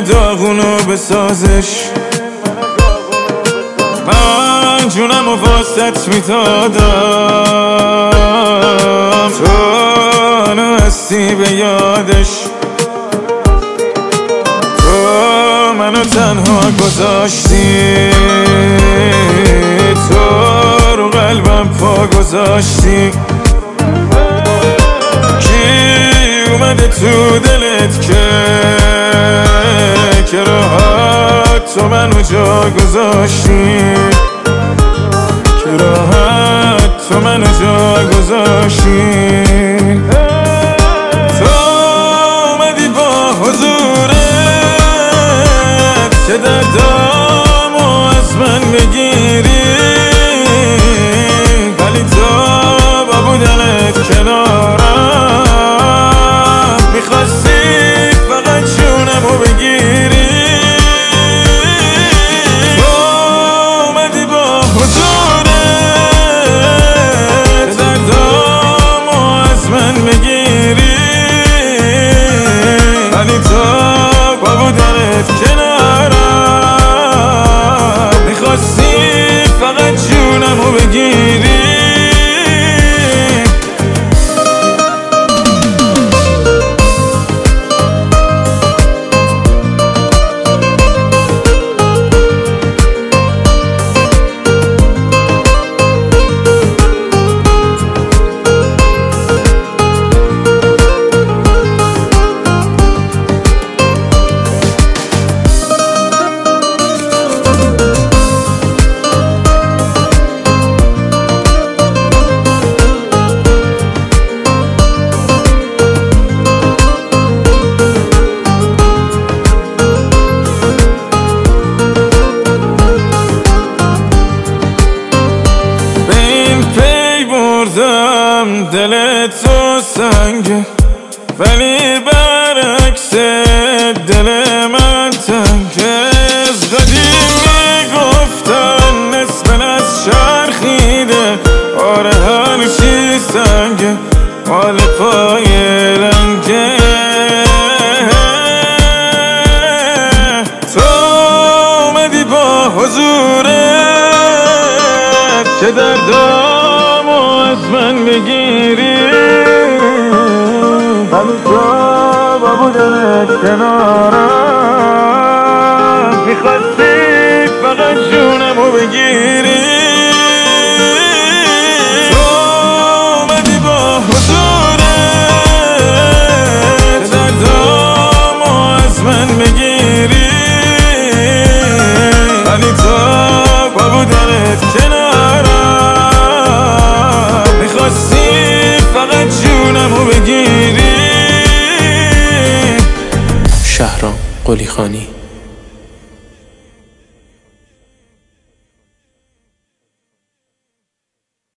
داغونو بسازش. من جونم و واسط میدادم، تو هستی به یادش. تو منو تنها گذاشتی، تو رو قلبم پا گذاشتی. کی اومده تو دلت که راحت تو منو جا گذاشتی، که راحت تو منو جا گذاشتی. تو اومدی با حضورت که دردامو از من بگیری، ولی تو با بودنت کنارم میخواستی فقط جونمو بگیری. تو اومدی با حضورت دردامو از من بگیری، ولی تو با بودنت کنارم میخواستی فقط جونمو بگیری. دل تو سنگه ولی برعکس دل من تنگه. از قدیم میگفتن نصف از چرخیده، آره هر چی سنگه مال پای لنگه. تو اومدی با حضورت که دردامو از من بگیری، ولی تو با بودنت کنارم میخواستی فقط جونمو بگیری. تو اومدی با حضورت دردامو از من بگیری، ولی تو با بودنت کنارم میخواستی فقط جونمو بگیری. شهرام قلیخانی.